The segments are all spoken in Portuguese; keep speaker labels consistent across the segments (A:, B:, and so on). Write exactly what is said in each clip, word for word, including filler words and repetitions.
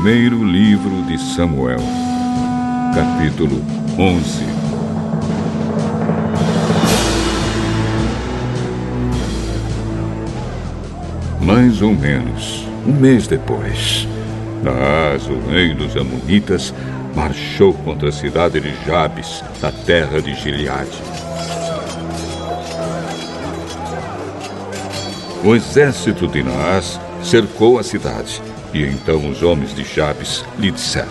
A: Primeiro livro de Samuel, capítulo onze. Mais ou menos um mês depois, Naás, o rei dos Amonitas, marchou contra a cidade de Jabes, na terra de Gileade. O exército de Naás cercou a cidade, e então os homens de Jabes lhe disseram: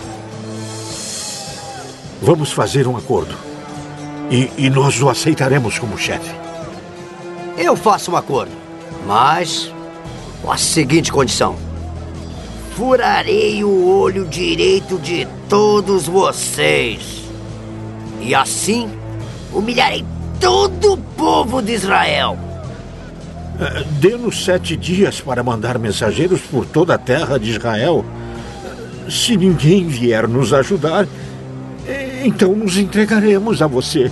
B: Vamos fazer um acordo, e, e nós o aceitaremos como chefe.
C: Eu faço um acordo, mas com a seguinte condição: furarei o olho direito de todos vocês, e assim humilharei todo o povo de Israel.
B: Uh, Dê-nos sete dias para mandar mensageiros por toda a terra de Israel. Se ninguém vier nos ajudar, então nos entregaremos a você.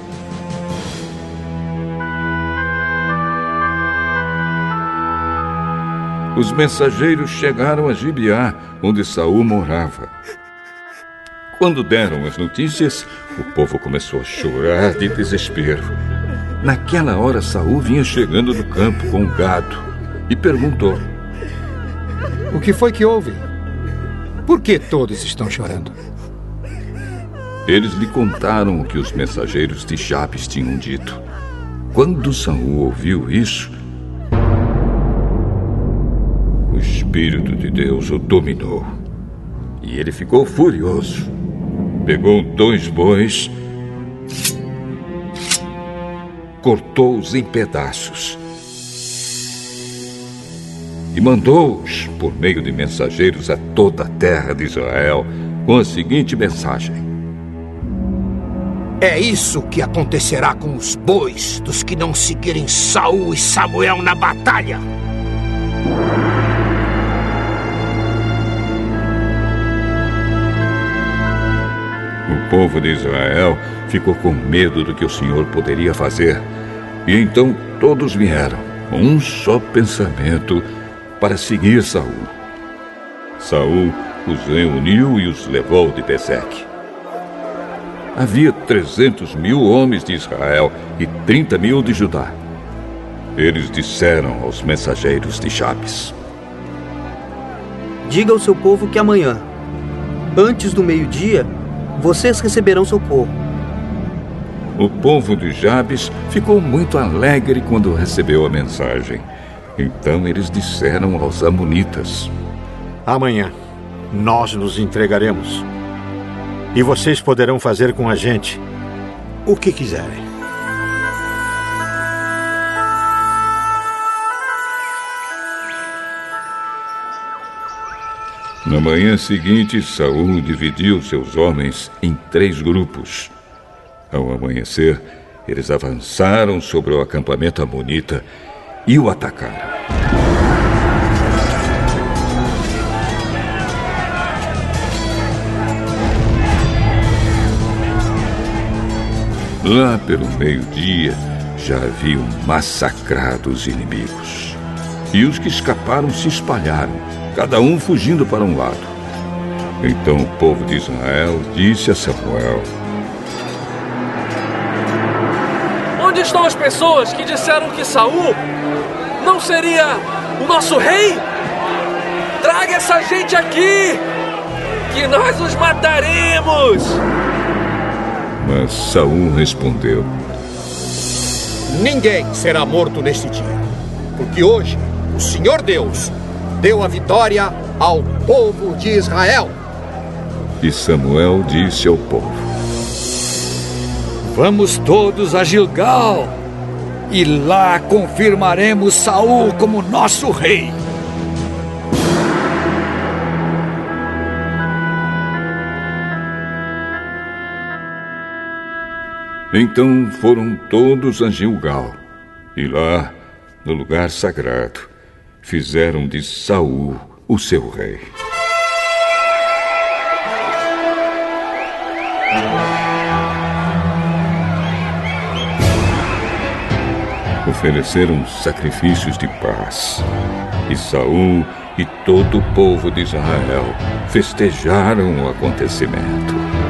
A: Os mensageiros chegaram a Gibeá, onde Saul morava. Quando deram as notícias, o povo começou a chorar de desespero. Naquela hora, Saul vinha chegando do campo com o gado e perguntou:
D: O que foi que houve? Por que todos estão chorando?
A: Eles lhe contaram o que os mensageiros de Jabes tinham dito. Quando Saul ouviu isso, o Espírito de Deus o dominou. E ele ficou furioso. Pegou dois bois, cortou-os em pedaços e mandou-os por meio de mensageiros a toda a terra de Israel com a seguinte mensagem:
E: É isso que acontecerá com os bois dos que não seguirem Saul e Samuel na batalha.
A: O povo de Israel ficou com medo do que o Senhor poderia fazer. E então todos vieram, com um só pensamento, para seguir Saul. Saul os reuniu e os levou de Bezeque. Havia trezentos mil homens de Israel e trinta mil de Judá. Eles disseram aos mensageiros de Jabes:
F: Diga ao seu povo que amanhã, antes do meio-dia, vocês receberão socorro.
A: O povo de Jabes ficou muito alegre quando recebeu a mensagem. Então eles disseram aos amonitas:
B: Amanhã nós nos entregaremos, e vocês poderão fazer com a gente o que quiserem.
A: Na manhã seguinte, Saul dividiu seus homens em três grupos. Ao amanhecer, eles avançaram sobre o acampamento amonita e o atacaram. Lá pelo meio-dia, já haviam massacrado os inimigos. E os que escaparam se espalharam, cada um fugindo para um lado. Então o povo de Israel disse a Samuel:
G: Onde estão as pessoas que disseram que Saul não seria o nosso rei? Traga essa gente aqui, que nós os mataremos!
A: Mas Saul respondeu:
E: Ninguém será morto neste dia, porque hoje o Senhor Deus deu a vitória ao povo de Israel.
A: E Samuel disse ao povo:
D: Vamos todos a Gilgal, e lá confirmaremos Saul como nosso rei.
A: Então foram todos a Gilgal, e lá, no lugar sagrado, fizeram de Saul o seu rei. Ofereceram sacrifícios de paz, e Saul e todo o povo de Israel festejaram o acontecimento.